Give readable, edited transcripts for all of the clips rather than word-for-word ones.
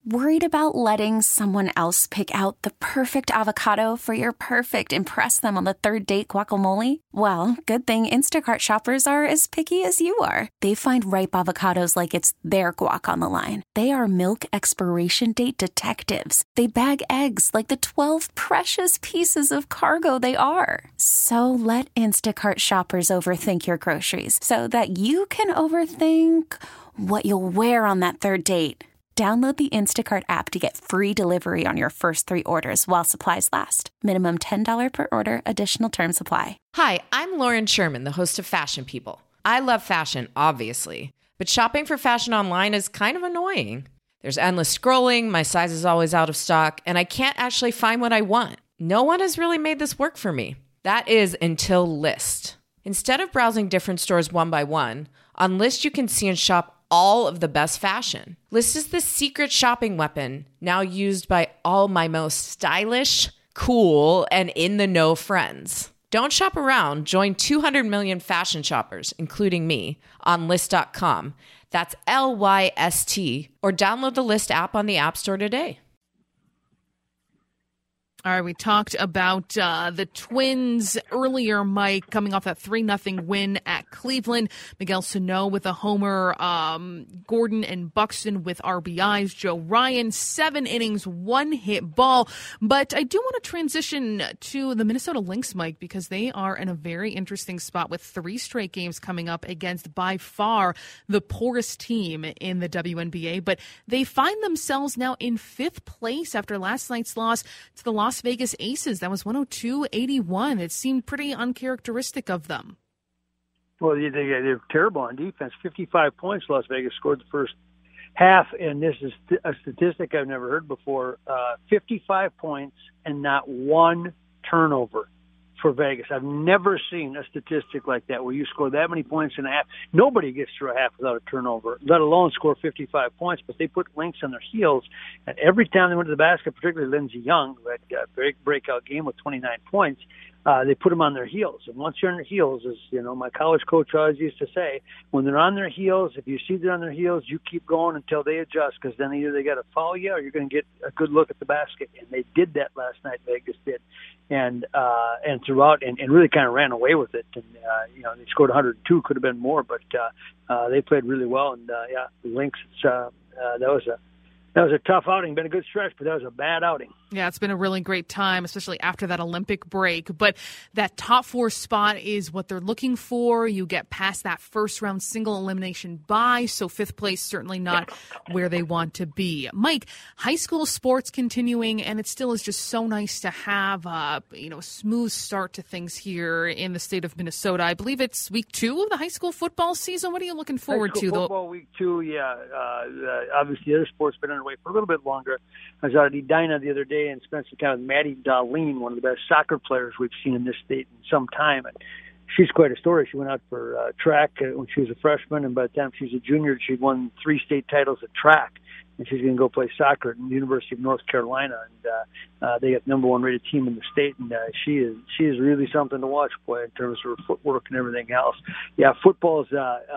Worried about letting someone else pick out the perfect avocado for your perfect impress them on the third date guacamole? Well, good thing Instacart shoppers are as picky as you are. They find ripe avocados like it's their guac on the line. They are milk expiration date detectives. They bag eggs like the 12 precious pieces of cargo they are. So let Instacart shoppers overthink your groceries so that you can overthink what you'll wear on that third date. Download the Instacart app to get free delivery on your first 3 orders while supplies last. Minimum $10 per order. Additional terms apply. Hi, I'm Lauren Sherman, the host of Fashion People. I love fashion, obviously, but shopping for fashion online is kind of annoying. There's endless scrolling, my size is always out of stock, and I can't actually find what I want. No one has really made this work for me. That is until Lyst. Instead of browsing different stores one by one, on Lyst you can see and shop all of the best fashion. Lyst is the secret shopping weapon now used by all my most stylish, cool, and in-the-know friends. Don't shop around. Join 200 million fashion shoppers, including me, on Lyst.com. That's Lyst, or download the Lyst app on the App Store today. All right, we talked about the Twins earlier, Mike, coming off that 3-0 win at Cleveland. Miguel Sano with a homer, Gordon and Buxton with RBIs, Joe Ryan, 7 innings, 1 hit ball. But I do want to transition to the Minnesota Lynx, Mike, because they are in a very interesting spot with 3 straight games coming up against by far the poorest team in the WNBA. But they find themselves now in 5th place after last night's loss to the Las Vegas Aces. That was 102-81. It seemed pretty uncharacteristic of them. Well, they're terrible on defense. 55 points Las Vegas scored the first half, and this is a statistic I've never heard before. 55 points and not 1 turnover for Vegas. I've never seen a statistic like that where you score that many points in a half. Nobody gets through a half without a turnover, let alone score 55 points. But they put Lynx on their heels, and every time they went to the basket, particularly Lindsey Young, who had a breakout game with 29 points, they put them on their heels. And once you're on their heels, as you know, my college coach always used to say, when they're on their heels, if you see they're on their heels, you keep going until they adjust, because then either they got to foul you or you're going to get a good look at the basket. And they did that last night. Vegas did, and throughout, and really kind of ran away with it. And they scored 102, could have been more, but they played really well. And the Lynx, that was a tough outing. Been a good stretch, but that was a bad outing. Yeah, it's been a really great time, especially after that Olympic break. But that top 4 spot is what they're looking for. You get past that first-round single elimination bye, so 5th place certainly not where they want to be. Mike, high school sports continuing, and it still is just so nice to have a smooth start to things here in the state of Minnesota. I believe it's week 2 of the high school football season. What are you looking forward to? Football week 2, yeah. Obviously, the other sports been underway for a little bit longer. I was out at Edina the other day and spent some time with Maddie Darlene, one of the best soccer players we've seen in this state in some time. And she's quite a story. She went out for track when she was a freshman, and by the time she was a junior, she'd won 3 state titles at track. And she's going to go play soccer at the University of North Carolina, and they got the number 1 rated team in the state. And she is really something to watch, boy, in terms of her footwork and everything else. Yeah, football's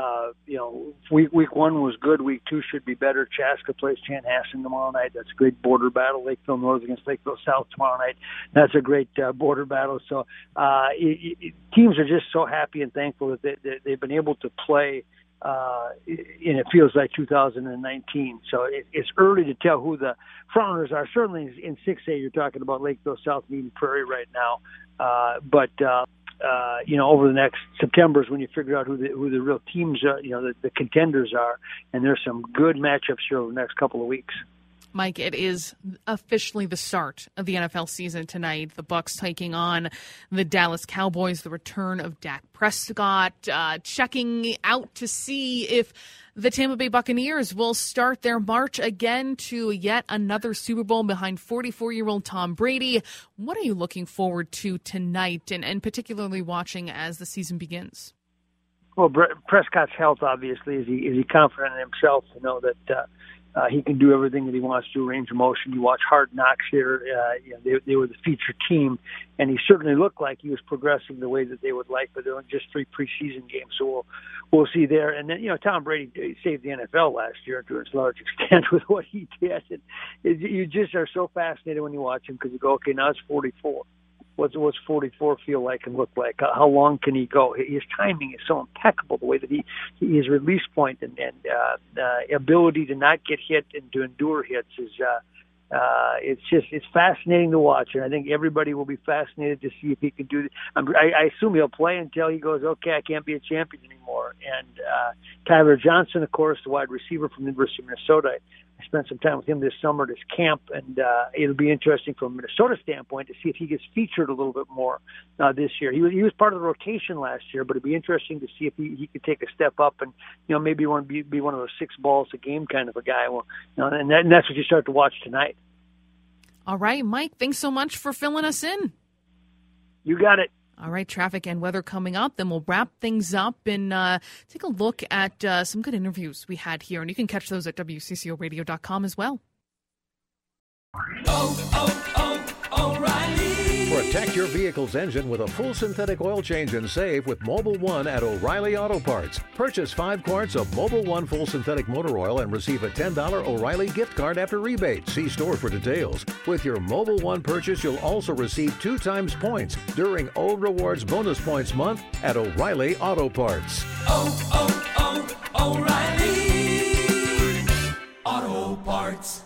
week 1 was good. Week 2 should be better. Chaska plays Chanhassen tomorrow night. That's a great border battle. Lakeville North against Lakeville South tomorrow night. That's a great border battle. So teams are just so happy and thankful that they've been able to play. And it feels like 2019. So it's early to tell who the frontrunners are. Certainly in 6A, you're talking about Lakeville South and Eden Prairie right now. But over the next September is when you figure out who the real teams are, the contenders are. And there's some good matchups here over the next couple of weeks. Mike, it is officially the start of the NFL season tonight. The Bucs taking on the Dallas Cowboys, the return of Dak Prescott, checking out to see if the Tampa Bay Buccaneers will start their march again to yet another Super Bowl behind 44-year-old Tom Brady. What are you looking forward to tonight and particularly watching as the season begins? Well, Prescott's health, obviously, is he confident in himself to know that He can do everything that he wants to, range of motion. You watch Hard Knocks here. They were the feature team, and he certainly looked like he was progressing the way that they would like, but they're only just 3 preseason games, so we'll see there. And then, Tom Brady saved the NFL last year to a large extent with what he did. And you just are so fascinated when you watch him because you go, okay, now it's 44. What's 44 feel like and look like? How long can he go? His timing is so impeccable. The way that his release point and ability to not get hit and to endure hits is it's fascinating to watch. And I think everybody will be fascinated to see if he can do it. I assume he'll play until he goes, okay, I can't be a champion anymore. And Tyler Johnson, of course, the wide receiver from the University of Minnesota. I spent some time with him this summer at his camp, and it'll be interesting from a Minnesota standpoint to see if he gets featured a little bit more this year. He was part of the rotation last year, but it'd be interesting to see if he could take a step up and maybe want to be one of those 6 balls a game kind of a guy. Well, and that's what you start to watch tonight. All right, Mike, thanks so much for filling us in. You got it. All right, traffic and weather coming up. Then we'll wrap things up and take a look at some good interviews we had here. And you can catch those at WCCORadio.com as well. O'Reilly. Protect your vehicle's engine with a full synthetic oil change and save with Mobil 1 at O'Reilly Auto Parts. Purchase 5 quarts of Mobil 1 full synthetic motor oil and receive a $10 O'Reilly gift card after rebate. See store for details. With your Mobil 1 purchase, you'll also receive 2 times points during O Rewards Bonus Points Month at O'Reilly Auto Parts. O'Reilly Auto Parts.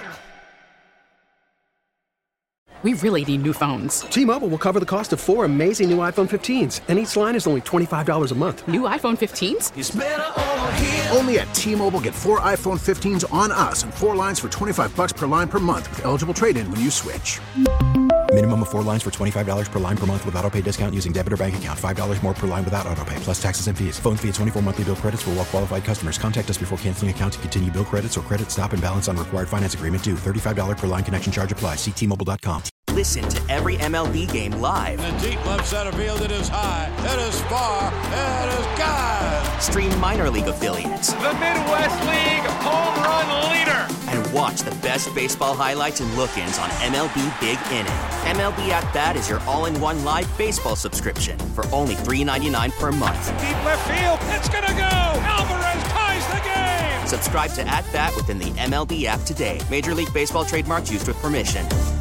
We really need new phones. T-Mobile will cover the cost of 4 amazing new iPhone 15s, and each line is only $25 a month. New iPhone 15s? It's better over here. Only at T-Mobile, get 4 iPhone 15s on us and 4 lines for $25 per line per month with eligible trade-in when you switch. Minimum of 4 lines for $25 per line per month with autopay discount using debit or bank account. $5 more per line without autopay, plus taxes and fees. Phone fee at 24 monthly bill credits for well-qualified customers. Contact us before canceling account to continue bill credits or credit stop and balance on required finance agreement due. $35 per line connection charge applies. See T-Mobile.com. Listen to every MLB game live. In the deep left center field, it is high, it is far, it is gone. Stream minor league affiliates. The Midwest League home run leader. And watch the best baseball highlights and look-ins on MLB Big Inning. MLB At Bat is your all-in-one live baseball subscription for only $3.99 per month. Deep left field, it's gonna go. Alvarez ties the game. Subscribe to At Bat within the MLB app today. Major League Baseball trademarks used with permission.